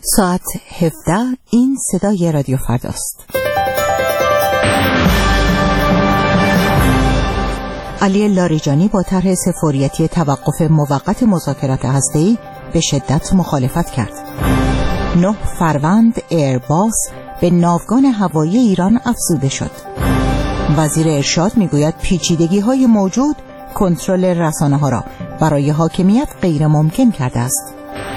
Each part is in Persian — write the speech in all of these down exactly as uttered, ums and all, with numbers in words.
ساعت هفده. این صدای رادیو فرداست. علی لاریجانی با طرح سفاریتی توقف موقت مذاکرات هسته‌ای به شدت مخالفت کرد. نه فروند ایرباس به ناوگان هوایی ایران افزوده شد. وزیر ارشاد میگوید پیچیدگی‌های موجود کنترل رسانه‌ها را برای حاکمیت غیر ممکن کرده است.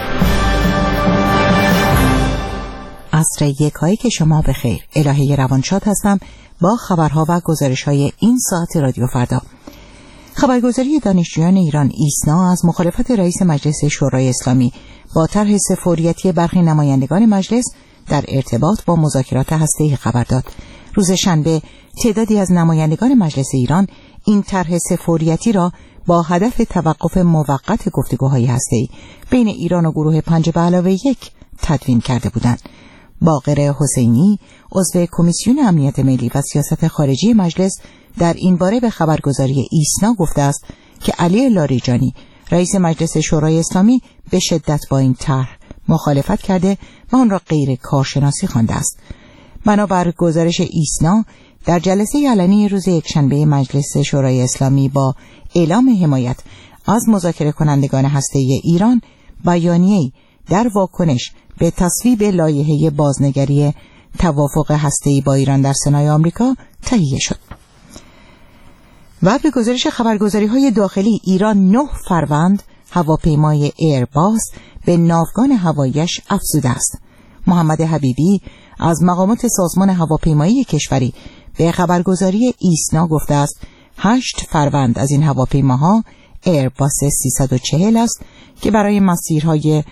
عصر یکایی که شما بخیر. الهه روانشاد هستم با خبرها و گزارش‌های این ساعت رادیو فردا. خبرگزاری دانشجویان ایران ایسنا از مخالفت رئیس مجلس شورای اسلامی با طرح سفاریتی برخی نمایندگان مجلس در ارتباط با مذاکرات هسته‌ای خبر داد. روز شنبه تعدادی از نمایندگان مجلس ایران این طرح سفاریتی را با هدف توقف موقت گفتگوهای هسته‌ای بین ایران و گروه پنج به علاوه یک تدوین کرده بودند. باقر حسینی عضو کمیسیون امنیت ملی و سیاست خارجی مجلس در این باره به خبرگزاری ایسنا گفته است که علی لاریجانی رئیس مجلس شورای اسلامی به شدت با این طرح مخالفت کرده و آن را غیر کارشناسی خوانده است. بنابر گزارش ایسنا در جلسه علنی روز یکشنبه مجلس شورای اسلامی با اعلام حمایت از مذاکره کنندگان هسته‌ای ایران، بیانیه‌ای در واکنش به تصویب لایحه بازنگری توافق هسته‌ای با ایران در سنای آمریکا تهیه شد. و به گزارش خبرگزاری‌های داخلی ایران نه فروند هواپیمای ایرباس به ناوگان هواییش افزوده است. محمد حبیبی از مقامات سازمان هواپیمایی کشوری به خبرگزاری ایسنا گفته است هشت فروند از این هواپیماها ایرباس سیصد و چهل است که برای مسیرهای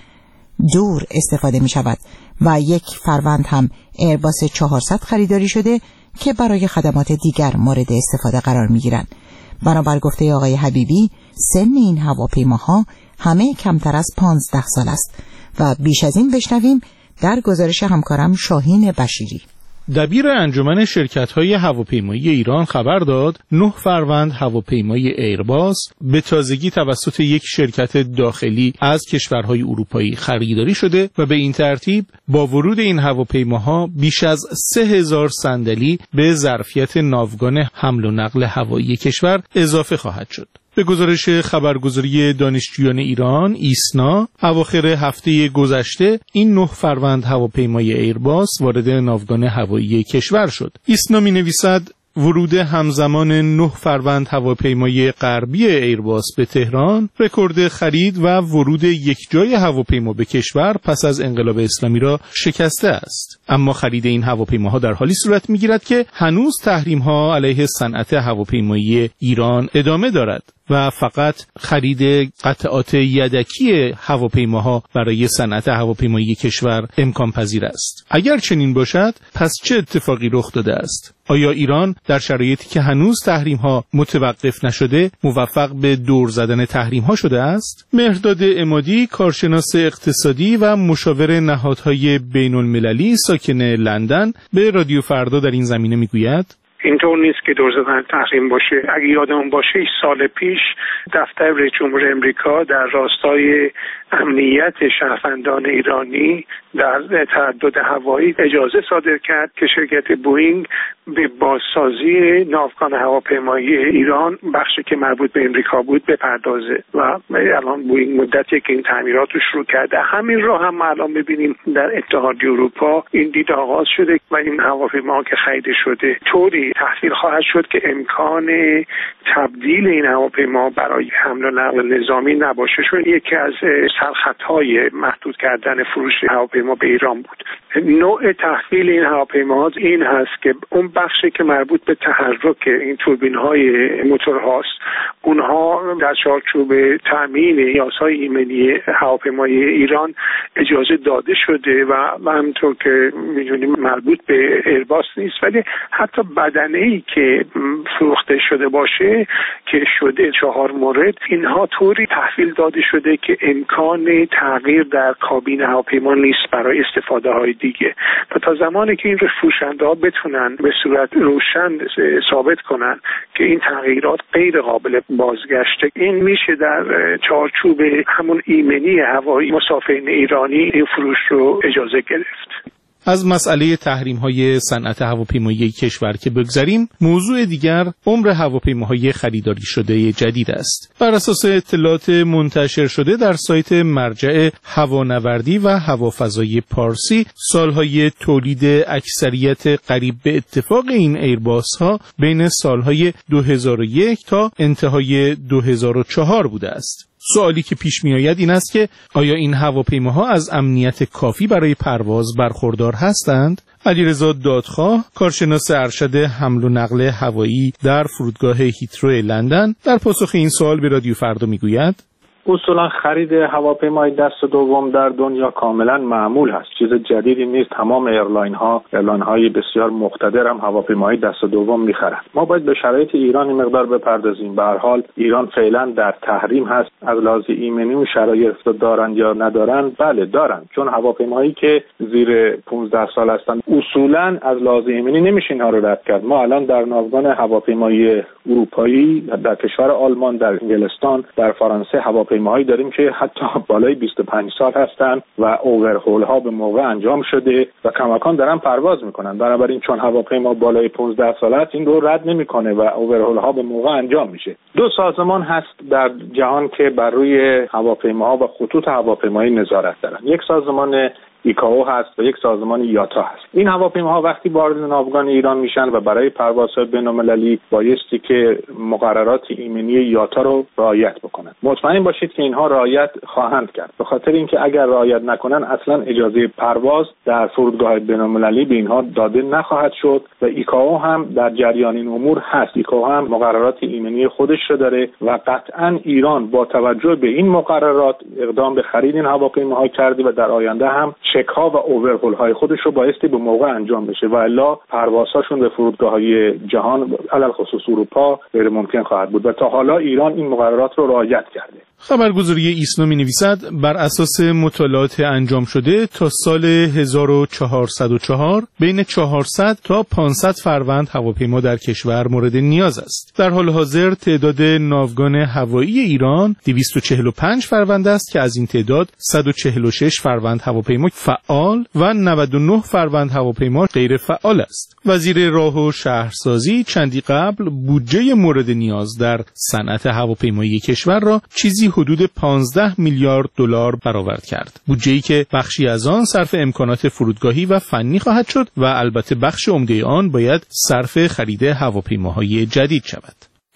دور استفاده می شود و یک فروند هم ایرباس چهارصد خریداری شده که برای خدمات دیگر مورد استفاده قرار می گیرند. بنابر گفته آقای حبیبی سن این هواپیماها همه کمتر از پانزده سال است و بیش از این بشنویم در گزارش همکارم شاهین بشیری. دبیر انجمن شرکت‌های هواپیمایی ایران خبر داد نه فروند هواپیمای ایرباس به تازگی توسط یک شرکت داخلی از کشورهای اروپایی خریداری شده و به این ترتیب با ورود این هواپیماها بیش از سه هزار صندلی به ظرفیت ناوگان حمل و نقل هوایی کشور اضافه خواهد شد. به گزارش خبرگزاری دانشجویان ایران ایسنا اواخر هفته گذشته این نه فروند هواپیمای ایرباس وارد ناوگان هوایی کشور شد. ایسنا می‌نویسد ورود همزمان نه فروند هواپیمای غربی ایرباس به تهران رکورد خرید و ورود یک جای هواپیما به کشور پس از انقلاب اسلامی را شکسته است. اما خرید این هواپیماها در حالی صورت می‌گیرد که هنوز تحریم‌ها علیه صنعت هواپیمایی ایران ادامه دارد و فقط خرید قطعات یدکی هواپیماها برای صنعت هواپیمایی کشور امکان پذیر است. اگر چنین باشد پس چه اتفاقی رخ داده است؟ آیا ایران در شرایطی که هنوز تحریم‌ها متوقف نشده موفق به دور زدن تحریم‌ها شده است؟ مهرداد عمادی کارشناس اقتصادی و مشاور نهادهای بین‌المللی ساکن لندن به رادیو فردا در این زمینه میگوید اینطور نیست که دور زدن تحریم باشه. اگه یادمون باشه سال پیش دفتر رئیس جمهور امریکا در راستای امنیت شهروندان ایرانی در تردد هوایی اجازه صادر کرد که شرکت بوئینگ به بازسازی ناوگان هواپیمایی ایران بخشی که مربوط به امریکا بود بپردازه و الان بوئینگ مدتی که این تعمیرات رو شروع کرده. همین رو هم الان ببینیم در اتحادیه اروپا این دید آغاز شده و این هواپیما که خریده شده طوری تحویل خواهد شد که امکان تبدیل این هواپیما برای حمل و نقل نظامی نباشه، چون یکی از سرخطهای محدود کردن فروش هواپیما به ایران بود. نوع تحویل این هواپیما این هست که اون بخشی که مربوط به تحرک این توربین‌های موتورهاست اونها در چارچوب تامین نیازهای ایمنی هواپیمای ایران اجازه داده شده و همونطور که می‌دونیم مربوط به ایرباس نیست، ولی حتی بدنه‌ای که فروخته شده باشه که شده چهار مورد اینها طوری تحویل داده شده که امکان تغییر در کابین هواپیما نیست برای استفاده های دیگه و تا زمانی که این فروشنده ها بتونن به صورت روشن ثابت کنن که این تغییرات غیر قابل بازگشته، این میشه در چارچوب همون ایمنی هوایی مسافرین ایرانی ایرانی این فروش رو اجازه گرفت. از مسئله تحریم‌های صنعت هواپیمایی کشور که بگذریم، موضوع دیگر عمر هواپیماهای خریداری شده جدید است. بر اساس اطلاعات منتشر شده در سایت مرجع هوانوردی و هوافضای پارسی، سالهای تولید اکثریت قریب به اتفاق این ایرباس‌ها بین سالهای دو هزار و یک تا انتهای دو هزار و چهار بوده است. سوالی که پیش می آید این است که آیا این هواپیماها از امنیت کافی برای پرواز برخوردار هستند؟ علیرضا دادخواه، کارشناس ارشد حمل و نقل هوایی در فرودگاه هیترو لندن، در پاسخ این سوال به رادیو فردا می گوید: اصولا خرید هواپیمای دست دوم در دنیا کاملا معمول هست، چیز جدیدی نیست. تمام ایرلاین ها ایرلاین های بسیار مقتدر هم هواپیمای دست دوم میخرند. ما باید به شرایط ایران مقدار بپردازیم. به هر حال ایران فعلا در تحریم هست. از لحاظ ایمنی و شرایط دارند یا ندارند؟ بله دارند، چون هواپیمایی که زیر پانزده سال هستند اصولا از لحاظ ایمنی نمیشه اینها رو رد کرد. ما الان در ناوگان هواپیمایی اروپایی در کشور آلمان، در انگلستان، در فرانسه هواپیماهایی داریم که حتی بالای بیست و پنج سال هستند و اوورهول ها به موقع انجام شده و کماکان دارن پرواز میکنن. بنابراین چون هواپیما بالای پانزده سال است این رو رد نمیکنه و اوورهول ها به موقع انجام میشه. دو سازمان هست در جهان که بر روی هواپیماها و خطوط هواپیمایی نظارت دارن. یک سازمان ایکائو هست و یک سازمان یاتا هست. این هواپیماها وقتی وارد ناوگان ایران میشن و برای پروازهای بین‌المللی بایستی که مقررات ایمنی یاتا رو رعایت بکنن. مطمئن باشید که اینها رعایت خواهند کرد، به خاطر اینکه اگر رعایت نکنن اصلا اجازه پرواز در فرودگاه بین‌المللی به اینها داده نخواهد شد و ایکائو هم در جریان این امور هست. ایکائو هم مقررات ایمنی خودش رو داره و قطعا ایران با توجه به این مقررات اقدام به خرید این هواپیماها کرده و در آینده هم چک ها و اوورهول های خودش رو بایستی به موقع انجام بشه و الا پروازهاشون به فرودگاه های جهان علل خصوص اروپا غیر ممکن خواهد بود و تا حالا ایران این مقررات رو رعایت کرده. خبرگزاری ایسنا می نویسد بر اساس مطالعات انجام شده تا سال هزار و چهارصد و چهار بین چهارصد تا پانصد فروند هواپیما در کشور مورد نیاز است. در حال حاضر تعداد ناوگان هوایی ایران دویست و چهل و پنج فروند است که از این تعداد صد و چهل و شش فروند هواپیما فعال و نود و نه فروند هواپیما غیر فعال است. وزیر راه و شهرسازی چندی قبل بودجه مورد نیاز در صنعت هواپیمایی کشور را چیزی حدود پانزده میلیارد دلار برآورد کرد. بودجه‌ای که بخشی از آن صرف امکانات فرودگاهی و فنی خواهد شد و البته بخش عمده آن باید صرف خرید هواپیماهای جدید شود.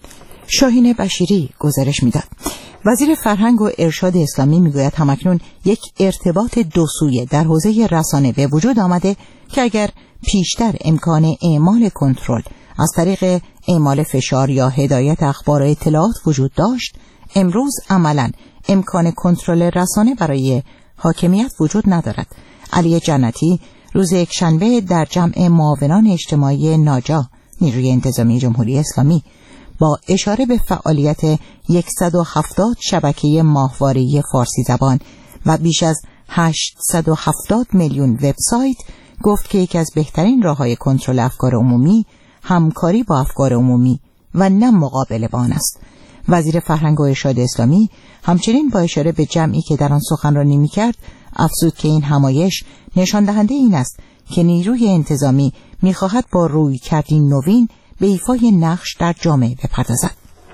شاهین بشیری گزارش میداد. وزیر فرهنگ و ارشاد اسلامی میگوید همکنون یک ارتباط دو سویه در حوزه رسانه به وجود آمده که اگر پیشتر امکان اعمال کنترل از طریق اعمال فشار یا هدایت اخبار و اطلاعات وجود داشت، امروز عملاً امکان کنترل رسانه برای حاکمیت وجود ندارد. علی جنتی روز یکشنبه در جمع معاونان اجتماعی ناجا نیروی انتظامی جمهوری اسلامی با اشاره به فعالیت صد و هفتاد شبکه ماهواره‌ای فارسی زبان و بیش از هشتصد و هفتاد میلیون وبسایت گفت که یکی از بهترین راه‌های کنترل افکار عمومی همکاری با افکار عمومی و نه مقابله با آن است. وزیر فرهنگ و ارشاد اسلامی همچنین با اشاره به جمعی که در آن سخنرانی می‌کرد افزود که این همایش نشان دهنده این است که نیروی انتظامی می‌خواهد با رویکردی نوین به ایفای نقش در جامعه بپردازد.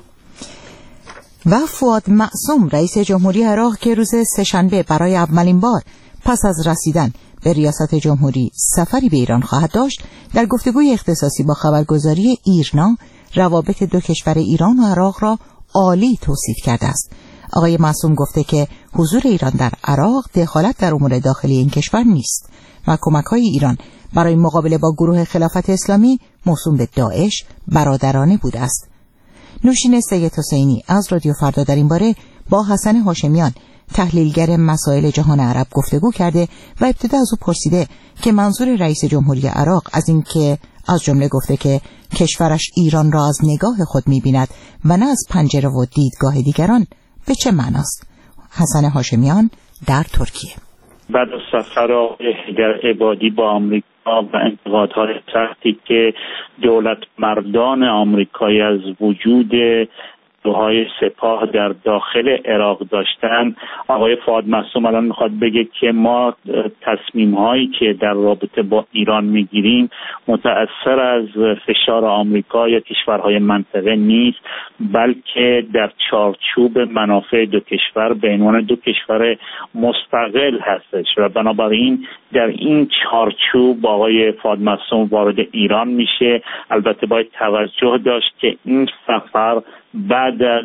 و فؤاد معصوم رئیس جمهوری عراق که روز سه‌شنبه برای اولین بار پس از رسیدن به ریاست جمهوری سفری به ایران خواهد داشت، در گفتگوی اختصاصی با خبرگزاری ایرنا روابط دو کشور ایران و عراق را عالی توصیف کرده است. آقای معصوم گفته که حضور ایران در عراق دخالت در امور داخلی این کشور نیست و کمک‌های ایران برای مقابله با گروه خلافت اسلامی موسوم به داعش برادرانه بوده است. نوشین سید حسینی از رادیو فردا در این باره با حسن هاشمیان تحلیلگر مسائل جهان عرب گفتگو کرده و ابتدا از او پرسیده که منظور رئیس جمهوری عراق از این که از جمله گفته که کشورش ایران را از نگاه خود می‌بیند و نه از پنجره و دیدگاه دیگران به چه معناست؟ حسن هاشمیان در ترکیه. بعد از سفرهای حیدر عبادی با آمریکا و انتقادهای سختی که دولت مردان آمریکایی از وجود های سپاه در داخل عراق داشتن. آقای فؤاد معصوم الان میخواد بگه که ما تصمیم هایی که در رابطه با ایران میگیریم متأثر از فشار آمریکا یا کشورهای منطقه نیست، بلکه در چارچوب منافع دو کشور به عنوان دو کشور مستقل هستش و بنابراین در این چارچوب آقای فؤاد معصوم وارد ایران میشه. البته باید توجه داشت که این سفر بعد از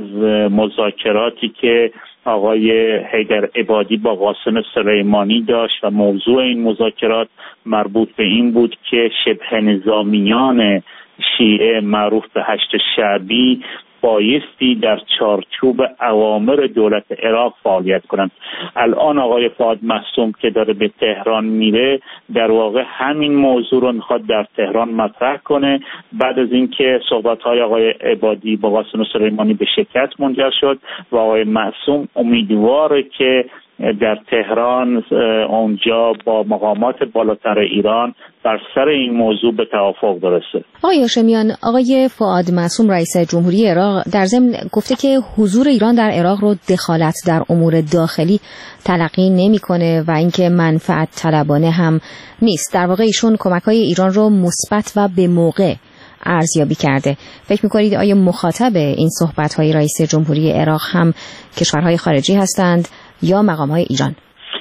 مذاکراتی که آقای حیدر عبادی با قاسم سلیمانی داشت و موضوع این مذاکرات مربوط به این بود که شبه نظامیان شیعه معروف به هشت شعبی بایستی در چارچوب اوامر دولت عراق فعالیت کنند. الان آقای فؤاد معصوم که داره به تهران میره در واقع همین موضوع رو میخواد در تهران مطرح کنه بعد از اینکه صحبت‌های آقای عبادی با قاسم سلیمانی به شکست منجر شد و آقای معصوم امیدواره که در تهران اونجا با مقامات بالاتر ایران بر سر این موضوع به توافق برسه. آقای هاشمیان، آقای فؤاد معصوم رئیس جمهوری عراق در ضمن گفته که حضور ایران در عراق رو دخالت در امور داخلی تلقی نمی‌کنه و اینکه منفعت طلبانه هم نیست. در واقع ایشون کمک‌های ایران رو مثبت و به موقع ارزیابی کرده. فکر می‌کنید آیا مخاطب این صحبت‌های رئیس جمهوری عراق هم کشورهای خارجی هستند یا مقام‌های ایران؟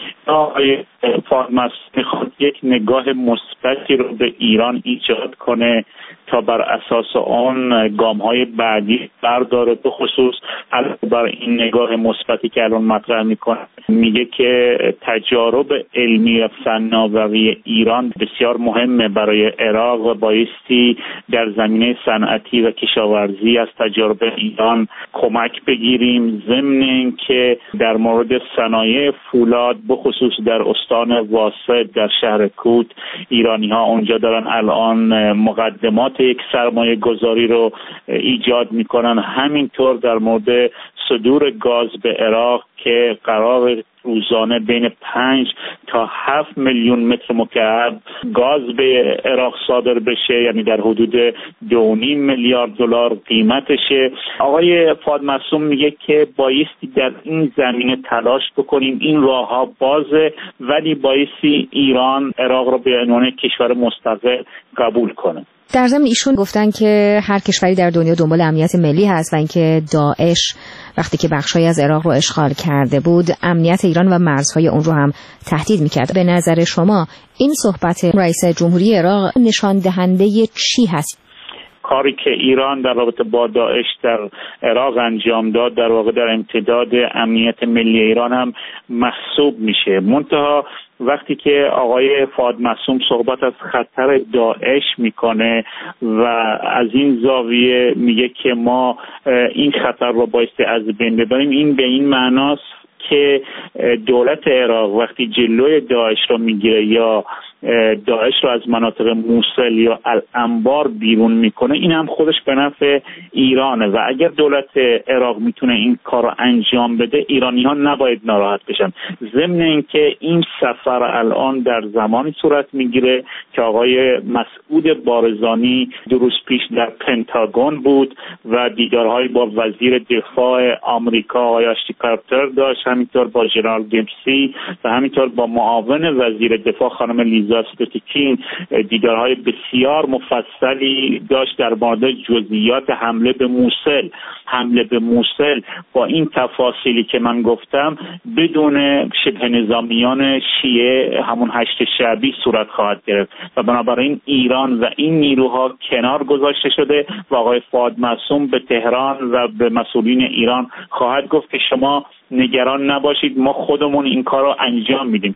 آقای فؤاد معصوم میخواد یک نگاه مثبتی رو به ایران ایجاد کنه تا بر اساس آن گام‌های بعدی برداره. به خصوص علاوه بر این نگاه مثبتی که الان مطرح میکنه میگه که تجارب علمی و فناوری ایران بسیار مهمه برای عراق و بایستی در زمینه صنعتی و کشاورزی از تجارب ایران کمک بگیریم. ضمن اینکه در مورد صنایع فولاد به خصوص در استان واسط در شهر کوت ایرانی ها اونجا دارن الان مقدمات یک سرمایه گذاری رو ایجاد میکنن. همینطور در مورد صدور گاز به عراق که قرار روزانه بین پنج تا هفت میلیون متر مکعب گاز به عراق صادر بشه، یعنی در حدود دو و نیم میلیارد دلار قیمتشه. آقای فؤاد معصوم میگه که بایستی در این زمینه تلاش بکنیم، این راه ها بازه، ولی بایستی ایران عراق رو به عنوان کشور مستقل قبول کنه. در ضمن ایشون گفتن که هر کشوری در دنیا دنبال امنیت ملی هست و اینکه داعش وقتی که بخشایی از عراق رو اشغال کرده بود امنیت ایران و مرزهای اون رو هم تهدید میکرد. به نظر شما این صحبت رئیس جمهوری عراق نشان دهنده چی هست؟ کاری که ایران در رابطه با داعش در عراق انجام داد در واقع در امتداد امنیت ملی ایران هم محسوب میشه. منتها وقتی که آقای فؤاد معصوم صحبت از خطر داعش میکنه و از این زاویه میگه که ما این خطر رو بایستی از بین ببریم، این به این معناست که دولت عراق وقتی جلوی داعش رو میگیره یا داعش رو از مناطق موصل یا الانبار بیرون میکنه، این هم خودش به نفع ایرانه و اگر دولت عراق میتونه این کار رو انجام بده ایرانی ها نباید ناراحت بشن. ضمن اینکه این سفر الان در زمانی صورت میگیره که آقای مسعود بارزانی دو روز پیش در پنتاگون بود و دیدارهایی با وزیر دفاع آمریکا آقای آشتی کارتر داشت، همینطور با ژنرال دیمسی و همینطور با معاون وزیر دفاع خانم لیزا ستوتیکین دیدارهای بسیار مفصلی داشت در مورد جزئیات حمله به موصل. حمله به موصل با این تفاصیلی که من گفتم بدون شبه نظامیان شیعه همون هشت شعبی صورت خواهد گرفت و بنابراین ایران و این نیروها کنار گذاشته شده و آقای فؤاد معصوم به تهران و به مسئولین ایران خواهد گفت که شما نگران نباشید، ما خودمون این کار رو انجام میدیم.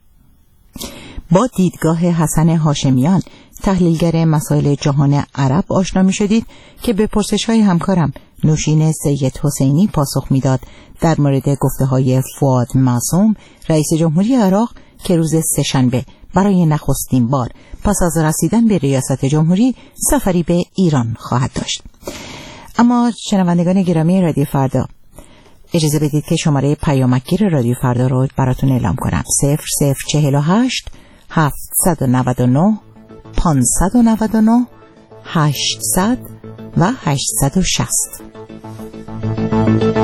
با دیدگاه حسن هاشمیان تحلیلگر مسائل جهان عرب آشنا می شدید که به پرسش‌های همکارم نوشین سید حسینی پاسخ میداد در مورد گفته‌های فؤاد معصوم رئیس جمهوری عراق که روز سه‌شنبه برای نخستین بار پس از رسیدن به ریاست جمهوری سفری به ایران خواهد داشت. اما شنوندگان گرامی رادیو فردا، اجازه بدید که شماره پیامکگیر رادیو فردا رو براتون اعلام کنم. صفر صفر چهل و هشت هفتصد و نود و نه پانصد و نود و نه هشتصد و هشتصد و شصت. شما.